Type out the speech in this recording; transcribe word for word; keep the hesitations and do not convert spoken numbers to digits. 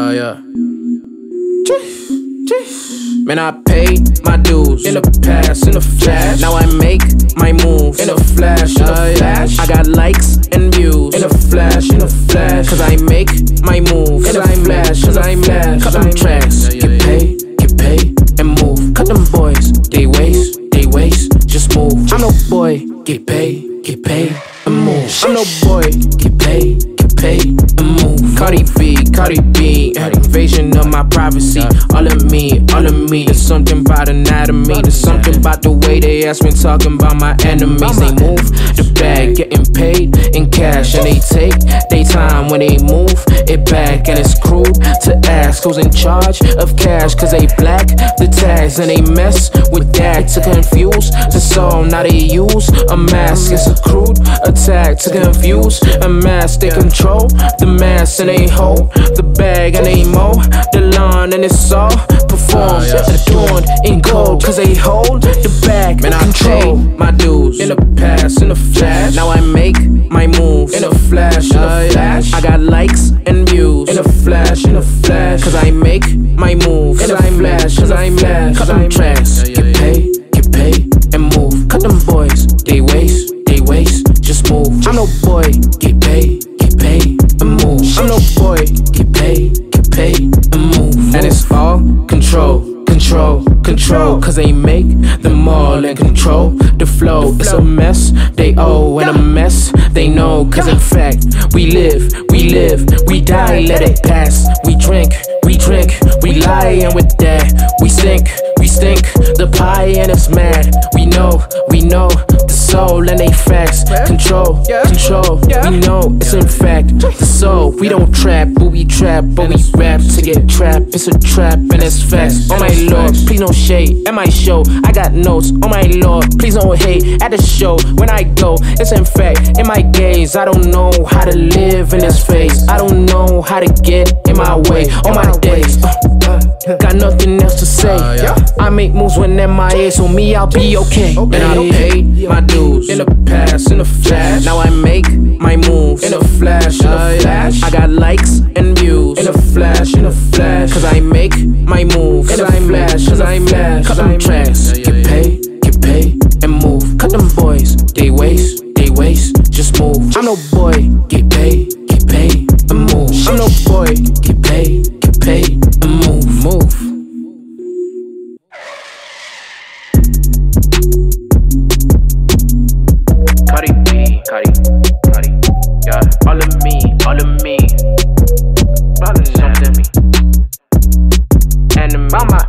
Yeah, yeah. Man, I paid my dues in the past, in the flash. Now I make my moves in a flash, in a flash. I got likes and views in a flash, in a flash. Cause I make my moves in a flash, cause I flash. Cut them tracks, get paid, get paid, and move. Cut them boys, they waste, they waste, just move. I'm no boy, get paid, get paid, and move. I'm no boy, get paid, get paid, and move. Cardi B, Cardi B, had invasion of my privacy. All of me, all of me. There's something about anatomy. There's something about the way they ask me, talking about my enemies. They move the bag, getting paid in cash, and they take they time when they move it back. And it's crude to ask who's in charge of cash, cause they black the tags and they mess with that to confuse the soul. Now they use a mask. It's a crude attack to confuse a mask. They control the mass and they hold the bag and they mow the lawn, and it's all performed, adorned in gold, cause they hold the bag. Man, I control my dues in the past, in the flash. Now I make my moves in a flash, in a flash. I got likes and views in a flash, in a flash. Cause I make my moves in a flash, cause I flash. Cut them tracks, get paid, get paid, and move. Cut them boys, they waste, they waste, just move. I'm no boy, get paid, get paid, and move. I'm no boy, get paid, get paid, and move. And it's all control, control, control. Cause they make them all and control the flow. It's a mess they owe and a mess they know. Cause in fact, we live, we live, we die, let it pass. We drink, we drink, we lie, and with that, we sink, we stink the pie, and it's mad. We know, we know the soul and they facts. Control, control, we know it's in fact the soul. We don't trap, but we trap, but we rap to get trapped. It's a trap and it's facts. Oh my lord, please no shade at my show. I got notes, oh my lord, please don't hate at the show. When I go, it's in fact in my gaze. I don't know how to live in this phase. I don't know how to get in my way on my days. Uh, uh, got nothing else to say. I make moves when M I A, so me, I'll be okay. And I don't pay my dues in the past, in the flash. Now I make my moves in a flash, in a flash. I got likes and views in a flash, in a flash. Cause I make my moves in a flash, cause I flash. Cut them tracks, get paid, get paid, and move. Cut them boys, they waste, they waste, just move. I'm no boy, get paid, get paid, and move. I'm no boy, get paid, get paid, and move, move. Cardi B, Cardi, Cardi, yeah. All of me, all of me, all of me. And mama.